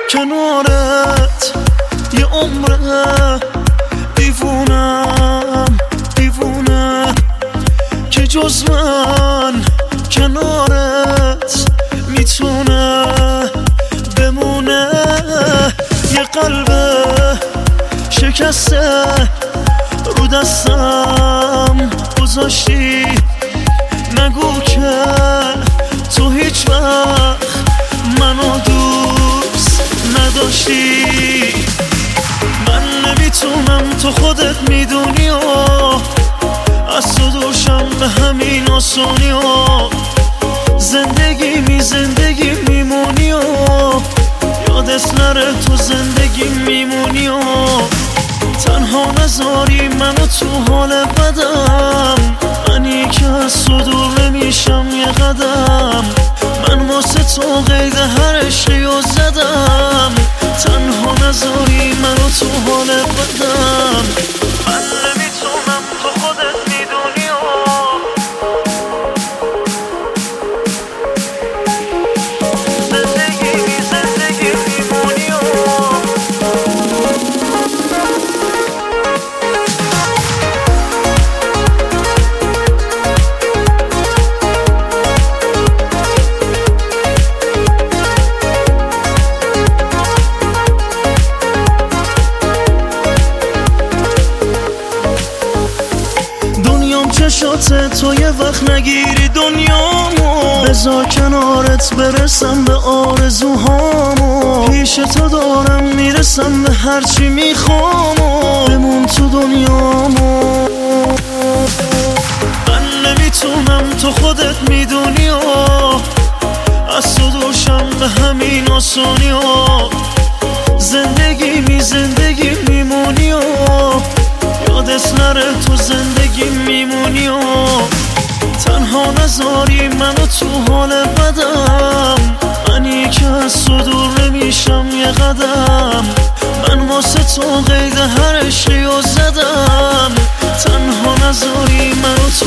کنارت یه عمره، دیوونم دیوونه که جز من کنارت میتونه بمونه. یه قلب شکسته رو دستم گذاشتی، نگو که تو هیچ وقت منو دوست نداشتی. من نمیتونم، تو خودت میدونی و از تو دوشم به همین آسونی و زندگی میمونی و یادت نره تو زندگی میمونی و تنها نذاری منو تو حال بدم. منی که از تو دور نمیشم یه قدم، من واسه تو قید هر عشقی و زدم. تنها نذاری منو تو حال بدم. من نمیتونم، تو خودت میدونی و زندگی میمونی و چشاته تو یه وقت نگیری دنیامو، بذار کنارت برسم به آرزوهامو. پیش تو دارم میرسم به هرچی میخوامو، بمون تو دنیامو. من نمیتونم، تو خودت میدونی و از تو دوشم به همین آسونی و زندگی میمونی و یادت نره تو زندگی میمونی و تنها نذاری منو تو حال بدم. منی که از تو دور نمیشم یه قدم، من واسه تو قید هر عشقی و زدم. تنها نذاری منو